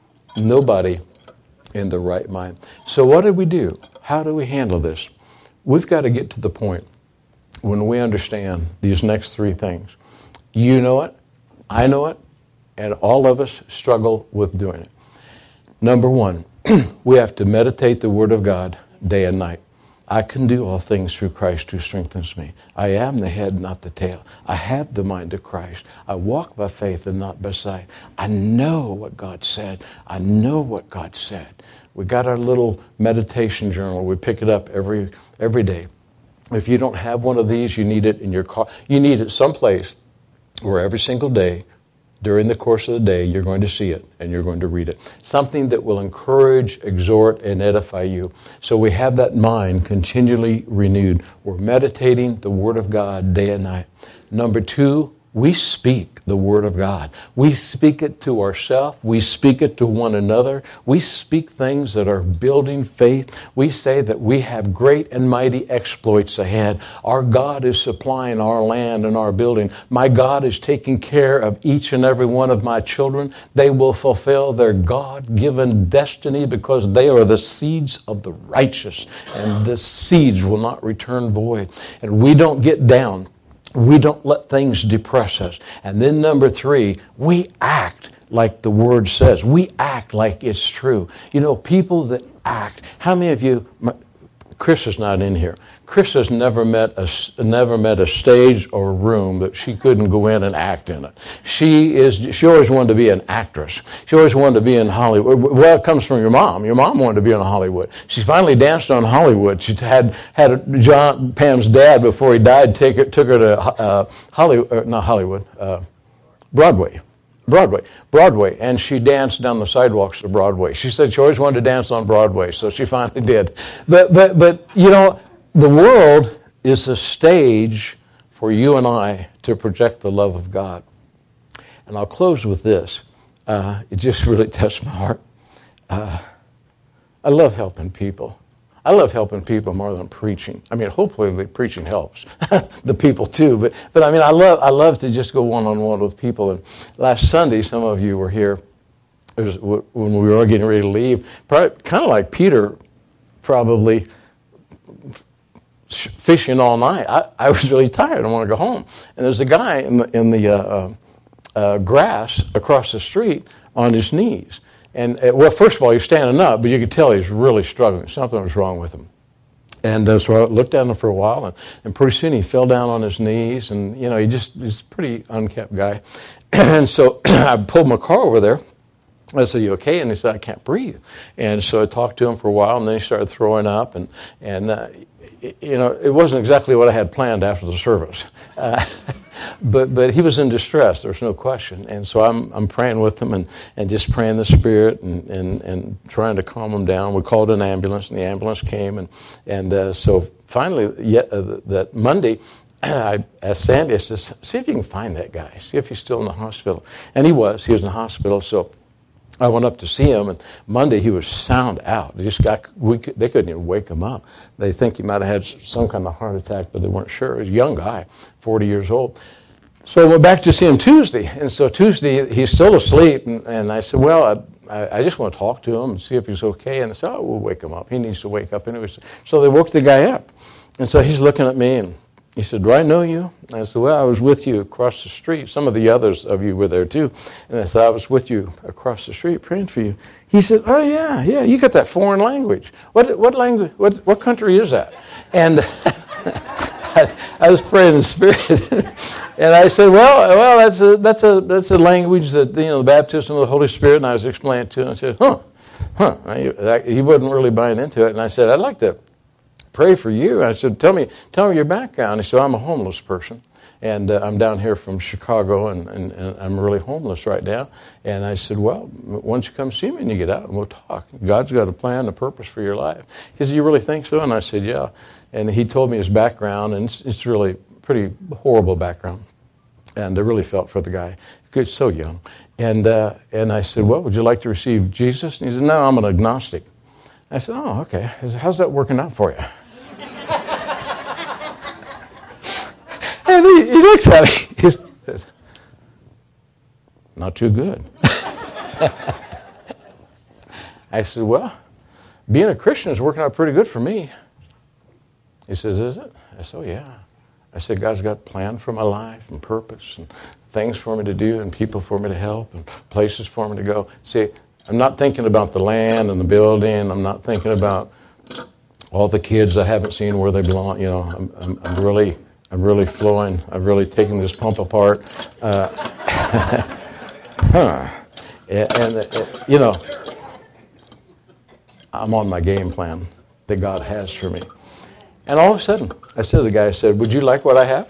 Nobody in the right mind. So what do we do? How do we handle this? We've got to get to the point when we understand these next three things. You know it, I know it, and all of us struggle with doing it. Number one, we have to meditate the Word of God day and night. I can do all things through Christ who strengthens me. I am the head, not the tail. I have the mind of Christ. I walk by faith and not by sight. I know what God said. I know what God said. We got our little meditation journal. We pick it up every every day. If you don't have one of these, you need it in your car. You need it someplace where every single day, during the course of the day, you're going to see it and you're going to read it. Something that will encourage, exhort, and edify you. So we have that mind continually renewed. We're meditating the Word of God day and night. Number two, we speak the Word of God. We speak it to ourselves. We speak it to one another. We speak things that are building faith. We say that we have great and mighty exploits ahead. Our God is supplying our land and our building. My God is taking care of each and every one of my children. They will fulfill their God-given destiny because they are the seeds of the righteous, and the seeds will not return void. And we don't get down. We don't let things depress us. And then number three, we act like the Word says. We act like it's true. You know, people that act. How many of you, my, Chris is not in here. Chris has never met a never met a stage or a room that she couldn't go in and act in it. She is. She always wanted to be an actress. She always wanted to be in Hollywood. Well, it comes from your mom. Your mom wanted to be in Hollywood. She finally danced on Hollywood. She had had John Pam's dad before he died take her, took her to uh, Hollywood, not Hollywood, uh, Broadway. Broadway, Broadway, and she danced down the sidewalks of Broadway. She said she always wanted to dance on Broadway, so she finally did. But, but, but you know, the world is a stage for you and I to project the love of God. And I'll close with this. Uh, it just really touched my heart. Uh, I love helping people. I love helping people more than preaching. I mean, hopefully the preaching helps the people too. But but I mean, I love I love to just go one on one with people. And last Sunday, some of you were here. It was when we were all getting ready to leave. Probably, kind of like Peter, probably fishing all night. I, I was really tired. I want to go home. And there's a guy in the in the uh, uh, grass across the street on his knees. And, uh, well, first of all, he's standing up, but you could tell he's really struggling. Something was wrong with him. And uh, so I looked at him for a while, and, and pretty soon he fell down on his knees, and, you know, he just, he's a pretty unkept guy. And so I pulled my car over there. I said, "You okay?" And he said, "I can't breathe." And so I talked to him for a while, and then he started throwing up, and, and uh, you know, it wasn't exactly what I had planned after the service. Uh, but but he was in distress, there's no question. And so I'm I'm praying with him and, and just praying the Spirit and, and, and trying to calm him down. We called an ambulance, and the ambulance came. And, and uh, so finally, yet, uh, that Monday, I asked Sandy, I said, "See if you can find that guy. See if he's still in the hospital." And he was. He was in the hospital, so I went up to see him, and Monday he was sound out. They just got, we could, they couldn't even wake him up. They think he might have had some kind of heart attack, but they weren't sure. He was a young guy, forty years old. So I went back to see him Tuesday, and so Tuesday he's still asleep, and, and I said, "Well, I, I just want to talk to him and see if he's okay." And they said, "Oh, we'll wake him up. He needs to wake up anyway." So they woke the guy up, and so he's looking at me, and he said, "Do I know you?" And I said, "Well, I was with you across the street. Some of the others of you were there too." And I said, "I was with you across the street praying for you." He said, "Oh yeah, yeah, you got that foreign language. What what language? What what country is that?" And I, I was praying in the Spirit, and I said, "Well, well, that's a that's a that's a language that, you know, the baptism of the Holy Spirit." And I was explaining it to him. I said, "Huh, huh." He, he wasn't really buying into it, and I said, "I'd like to pray for you." I said, tell me tell me your background." He said, "I'm a homeless person, and uh, I'm down here from Chicago, and, and, and I'm really homeless right now." And I said, "Well, why don't you come see me and you get out and we'll talk. God's got a plan, a purpose for your life." He said, "You really think so?" And I said, "Yeah." And he told me his background, and it's, it's really pretty horrible background. And I really felt for the guy. He's so young. And, uh, and I said, "Well, would you like to receive Jesus?" And he said, "No, I'm an agnostic." I said, "Oh, okay. I said, how's that working out for you?" And he, he looks at me. He says, "Not too good." I said, "Well, being a Christian is working out pretty good for me." He says, "Is it?" I said, "Oh, yeah." I said, "God's got a plan for my life and purpose and things for me to do and people for me to help and places for me to go." See, I'm not thinking about the land and the building. I'm not thinking about all the kids I haven't seen where they belong. You know, I'm, I'm, I'm really... I'm really flowing. I've really taken this pump apart. Uh, huh. And, and uh, you know, I'm on my game plan that God has for me. And all of a sudden, I said to the guy, I said, "Would you like what I have?"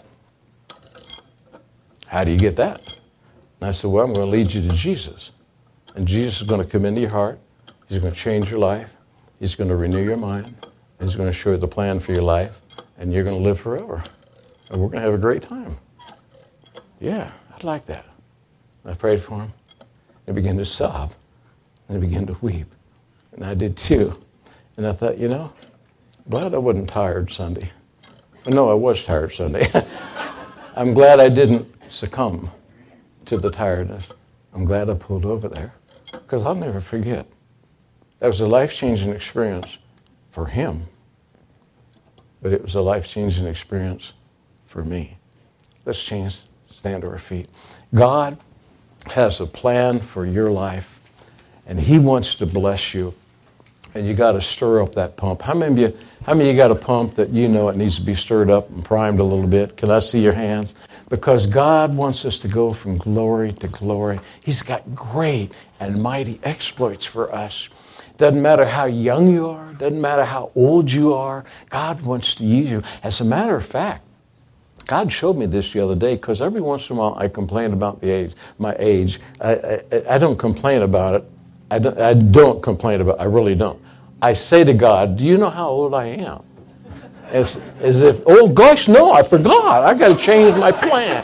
"How do you get that?" And I said, "Well, I'm going to lead you to Jesus. And Jesus is going to come into your heart. He's going to change your life. He's going to renew your mind. He's going to show you the plan for your life. And you're going to live forever. And we're going to have a great time." "Yeah, I'd like that." I prayed for him. I began to sob. And I began to weep. And I did too. And I thought, you know, glad I wasn't tired Sunday. No, I was tired Sunday. I'm glad I didn't succumb to the tiredness. I'm glad I pulled over there. Because I'll never forget. That was a life-changing experience for him. But it was a life-changing experience for me. Let's change, stand to our feet. God has a plan for your life, and he wants to bless you. And you got to stir up that pump. How many of you, how many of you got a pump that you know it needs to be stirred up and primed a little bit? Can I see your hands? Because God wants us to go from glory to glory. He's got great and mighty exploits for us. Doesn't matter how young you are. Doesn't matter how old you are. God wants to use you. As a matter of fact, God showed me this the other day, because every once in a while I complain about the age, my age. I, I, I don't complain about it. I don't, I don't complain about it. I really don't. I say to God, do you know how old I am? As, as if, oh gosh, no, I forgot. I got to change my plan.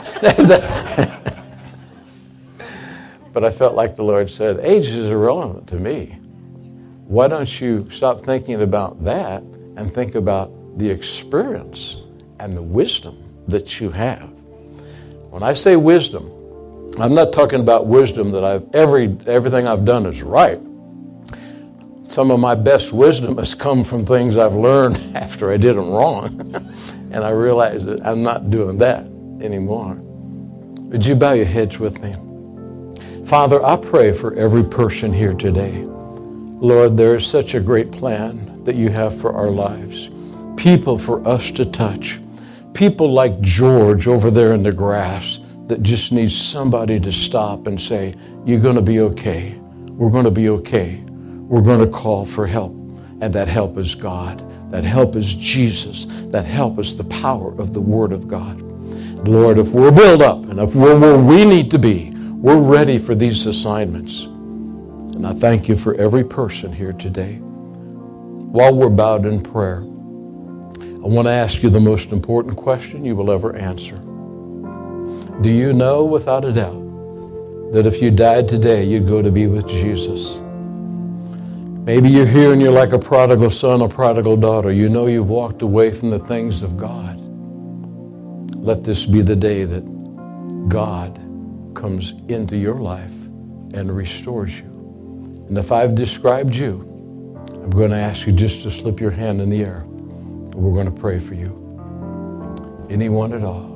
But I felt like the Lord said, age is irrelevant to me. Why don't you stop thinking about that and think about the experience and the wisdom that you have? When I say wisdom, I'm not talking about wisdom that I've every everything I've done is right. Some of my best wisdom has come from things I've learned after I did them wrong. And I realize that I'm not doing that anymore. Would you bow your heads with me? Father, I pray for every person here today. Lord, there is such a great plan that you have for our lives. People for us to touch. People like George over there in the grass that just needs somebody to stop and say, you're going to be okay. We're going to be okay. We're going to call for help. And that help is God. That help is Jesus. That help is the power of the Word of God. Lord, if we're built up and if we're where we need to be, we're ready for these assignments. And I thank you for every person here today. While we're bowed in prayer, I want to ask you the most important question you will ever answer. Do you know without a doubt that if you died today, you'd go to be with Jesus? Maybe you're here and you're like a prodigal son or prodigal daughter. You know you've walked away from the things of God. Let this be the day that God comes into your life and restores you. And if I've described you, I'm going to ask you just to slip your hand in the air. And we're going to pray for you. Anyone at all.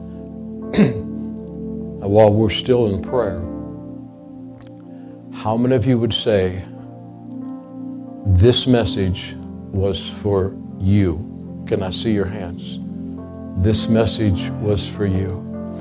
Now, while we're still in prayer, how many of you would say, this message was for you? Can I see your hands? This message was for you.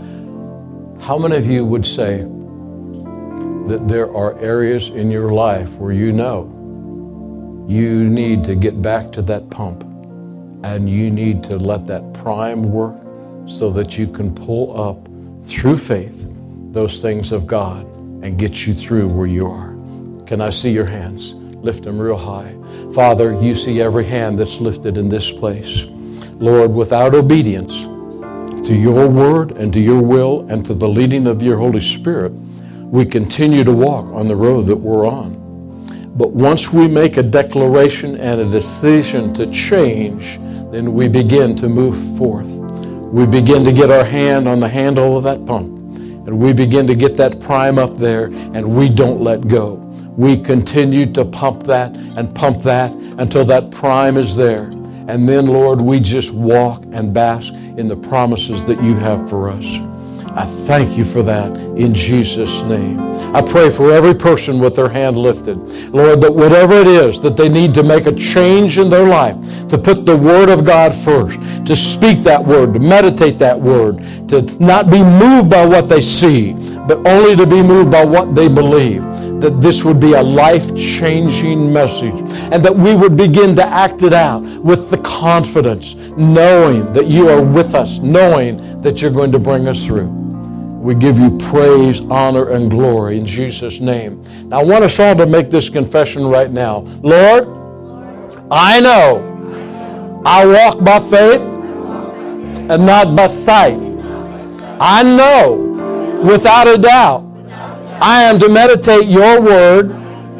How many of you would say that there are areas in your life where you know you need to get back to that pump and you need to let that prime work so that you can pull up through faith those things of God and get you through where you are? Can I see your hands? Lift them real high. Father, you see every hand that's lifted in this place. Lord, without obedience to your word and to your will and to the leading of your Holy Spirit, we continue to walk on the road that we're on. But once we make a declaration and a decision to change, then we begin to move forth. We begin to get our hand on the handle of that pump, and we begin to get that prime up there, and we don't let go. We continue to pump that and pump that until that prime is there. And then, Lord, we just walk and bask in the promises that you have for us. I thank you for that in Jesus' name. I pray for every person with their hand lifted. Lord, that whatever it is that they need to make a change in their life, to put the Word of God first, to speak that Word, to meditate that Word, to not be moved by what they see, but only to be moved by what they believe. That this would be a life-changing message, and that we would begin to act it out with the confidence, knowing that you are with us, knowing that you're going to bring us through. We give you praise, honor, and glory in Jesus' name. Now, I want us all to make this confession right now. Lord, I know I walk by faith and not by sight. I know without a doubt I am to meditate your word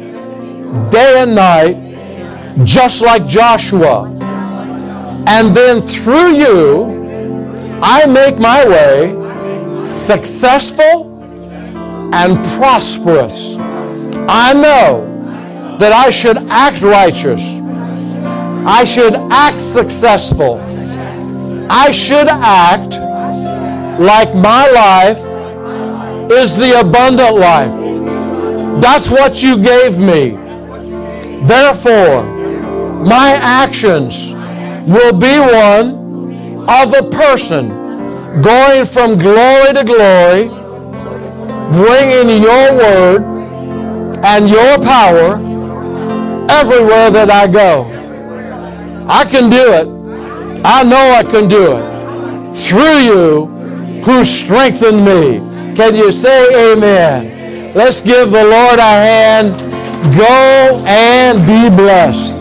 day and night, just like Joshua. And then through you, I make my way successful and prosperous. I know that I should act righteous. I should act successful. I should act like my life is the abundant life. That's what you gave me. Therefore, my actions will be one of a person going from glory to glory, bringing your word and your power everywhere that I go. I can do it. I know I can do it. through you who strengthen me. Can you say amen? Let's give the Lord a hand. Go and be blessed.